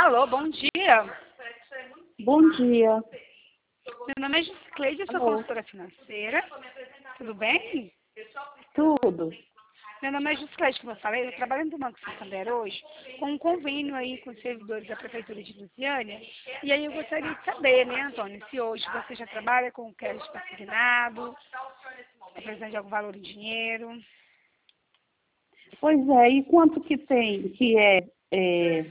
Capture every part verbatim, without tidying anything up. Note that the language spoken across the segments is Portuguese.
Alô, bom dia. Bom dia. Meu nome é Giscleide, eu sou Alô. consultora financeira. Tudo bem? Tudo. Meu nome é Giscleide, como eu falei, eu trabalho no Banco Santander hoje, com um convênio aí com os servidores da Prefeitura de Lusiânia. E aí eu gostaria de saber, né, Antônio, se hoje você já trabalha com crédito assignado, está precisando de algum valor em dinheiro. Pois é, e quanto que tem, que é, é,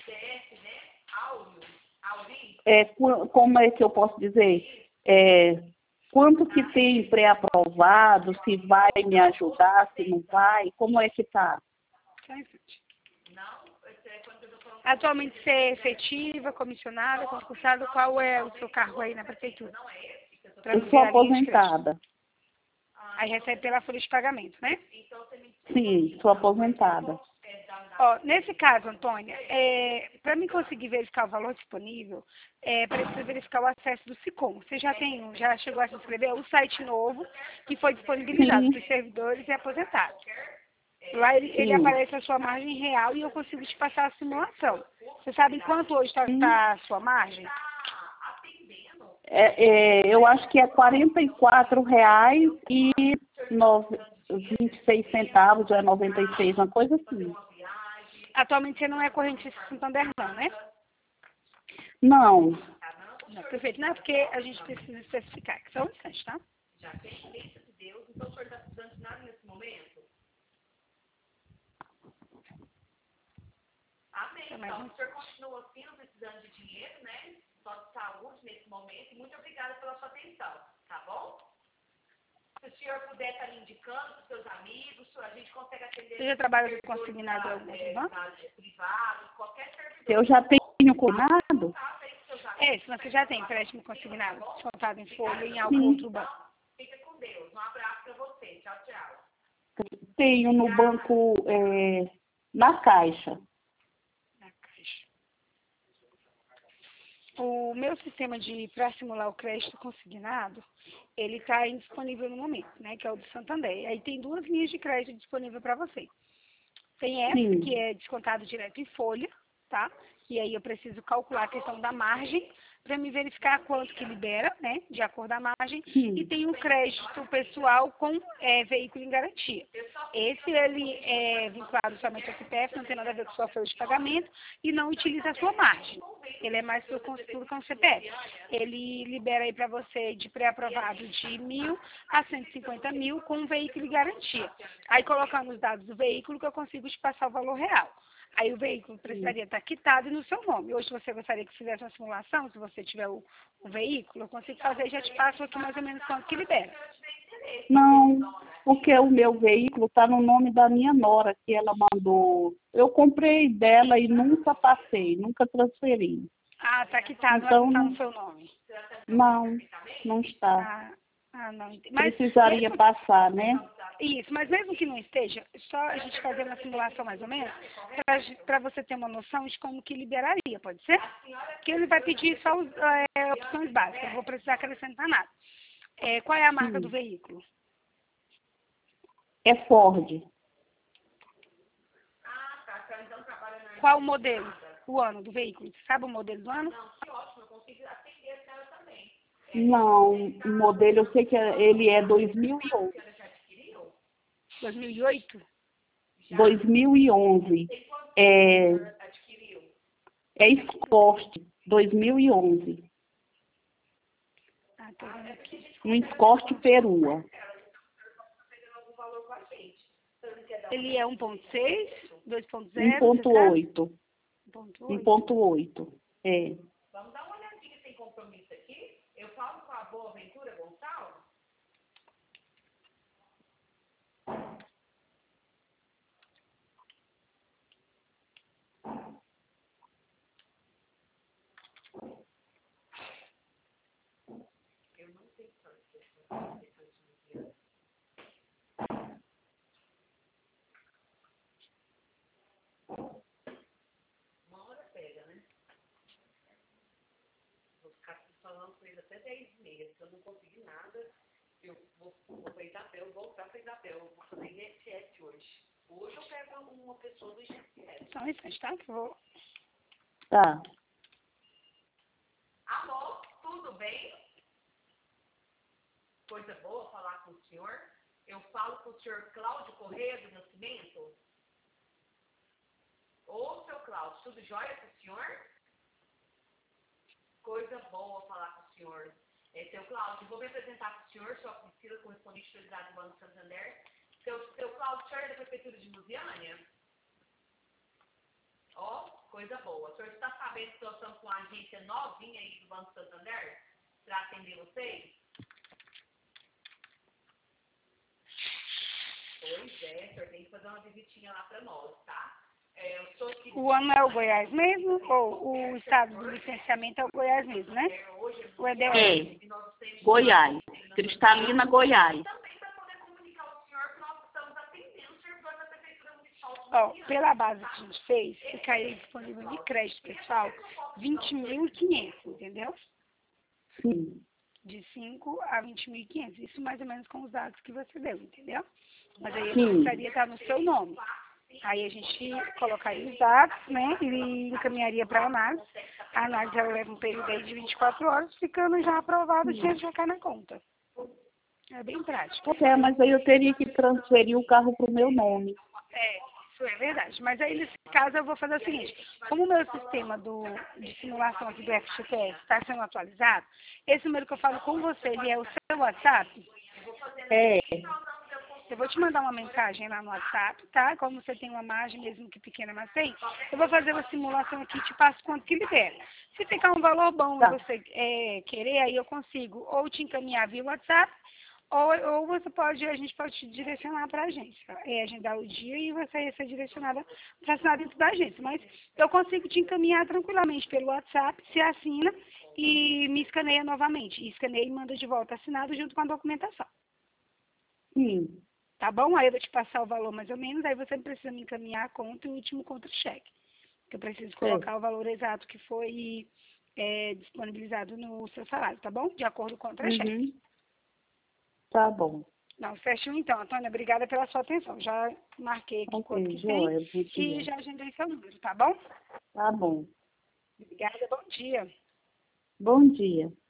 é qu- como é que eu posso dizer, é, quanto que tem pré-aprovado, se vai me ajudar, se não vai, como é que tá? Só um instante. Atualmente você é efetiva, comissionada, concursada, qual é o seu cargo aí na Prefeitura? Pra Eu não sou ver a linha de crédito. aposentada. Aí recebe pela folha de pagamento, né? Sim, sou aposentada. Ó, nesse caso, Antônia, é, para mim conseguir verificar o valor disponível, é, precisa verificar o acesso do SICOM. Você já tem, um- já chegou a se inscrever? O site novo que foi disponibilizado Sim, para os servidores e aposentados. Lá ele, ele sim. aparece a sua margem real e eu consigo te passar a simulação. Você sabe quanto hoje está Sim. a sua margem? É, é, eu acho que é quarenta e quatro reais e nove- vinte e seis centavos, ou é noventa e seis, uma coisa assim. Atualmente você não é correntista Santander, não, né? Não, Não, perfeito. Não é porque a gente precisa especificar. Que só um instante, tá? Só mais um. Você já trabalha com consignado em algum outro banco? eu já tenho combinado? É, se você já tem empréstimo consignado, descontado em folha em algum Sim, outro banco. tenho no banco, é, na Caixa. Na Caixa. O meu sistema de para simular o crédito consignado, ele está indisponível no momento, né? Que é o do Santander. Aí tem duas linhas de crédito disponível para você. Tem essa, Sim, que é descontado direto em folha, tá? E aí eu preciso calcular a questão da margem para me verificar quanto que libera, né? De acordo com a margem. E sim, tem um crédito pessoal com é, veículo em garantia. Esse, ele é vinculado somente ao C P F, não tem nada a ver com sua folha de pagamento e não utiliza a sua margem. Ele é mais por construído com o C P F. Ele libera aí para você de pré-aprovado de mil a cento e cinquenta mil com um veículo em garantia. Aí colocando os dados do veículo que eu consigo te passar o valor real. Aí o veículo precisaria estar quitado no seu nome. Hoje você gostaria que fizesse uma simulação, se você tiver o, o veículo, eu consigo fazer e já te passo aqui mais ou menos quanto que libera. não, porque o meu veículo está no nome da minha nora, que ela mandou. Eu comprei dela e nunca passei, nunca transferi. Ah, tá quitado, mas não Então, está não, no seu nome. não, não está. Ah, ah não entendi. Mas Precisaria mesmo, passar, né? isso, mas mesmo que não esteja, só a gente fazer uma simulação mais ou menos, para você ter uma noção de como que liberaria, pode ser? Porque ele vai pedir só os, é, opções básicas, não vou precisar acrescentar nada. É, qual é a marca do Sim. veículo? É Ford. Qual o modelo? O ano do veículo? Você sabe o modelo do ano? Não, o modelo, eu sei que é- ele é dois mil e onze. dois mil e oito? dois mil e onze. É, é Escort, dois mil e onze. Ah, tô vendo aqui. Um Escort perua. Ele é um ponto seis, dois ponto um zero, você ponto sabe? oito. um ponto um oito. ponto oito. É. Só um instante, tá? Que eu vou... Tá. bem? Coisa boa falar com o senhor. Eu falo com o senhor Cláudio Corrêa do Nascimento. Ô, seu Cláudio, tudo jóia com o senhor? Coisa boa falar com o senhor. É, seu Cláudio, vou me apresentar para o senhor, sou a Priscila, correspondente de autoridade do Banco Santander. Seu, seu Cláudio, o senhor é da Prefeitura de Lusiânia? Ó, coisa boa. O senhor está sabendo que nós estamos com uma agência novinha aí do Banco Santander para atender vocês? Pois é, o senhor tem que fazer uma visitinha lá para nós, tá? É, eu sou que... O ano é o Goiás mesmo? Ou o estado do licenciamento é o Goiás mesmo, né? O E D S? É, Goiás. Cristalina, Goiás. Também para poder comunicar ao senhor que nós estamos atendendo o servidor da Prefeitura Municipal de Ó, Lusiânia. pela base que a gente fez, ficaria disponível de crédito, pessoal, vinte mil e quinhentos, entendeu? Sim. De cinco a vinte mil e quinhentos. Isso mais ou menos com os dados que você deu, entendeu? Mas aí eu Sim. precisaria estar no seu nome. Aí a gente colocaria os dados, né, e encaminharia para a análise. A análise ela leva um período aí de vinte e quatro horas, ficando já aprovado, o dinheiro já cai na conta. É bem prático. É, mas aí eu teria que transferir o carro para o meu nome. É, isso é verdade. Mas aí, nesse caso, eu vou fazer o seguinte. Como o meu sistema do, de simulação aqui do F G T S está sendo atualizado, esse número que eu falo com você, ele é o seu WhatsApp? É. Eu vou te mandar uma mensagem lá no WhatsApp, tá? Como você tem uma margem, mesmo que pequena, mas tem, eu vou fazer uma simulação aqui e te passo quanto que libera. Se ficar um valor bom Tá. e você é, querer, aí eu consigo ou te encaminhar via WhatsApp, ou, ou você pode, a gente pode te direcionar para a agência. É, agendar o dia e você ia ser direcionada para assinar dentro da agência. Mas eu consigo te encaminhar tranquilamente pelo WhatsApp, você assina e me escaneia novamente. E escaneia e manda de volta assinado junto com a documentação. Sim. Tá bom? Aí eu vou te passar o valor mais ou menos, aí você precisa me encaminhar a conta e o último contra-cheque. Que eu preciso colocar É. o valor exato que foi é, disponibilizado no seu salário, tá bom? De acordo com o contra-cheque. Uhum. Tá bom. Não, certinho então, Antônia, obrigada pela sua atenção. Já marquei aqui quanto Ok, que joia. tem Muito e bom. já agendei seu número, tá bom? Tá bom. Obrigada, bom dia. Bom dia.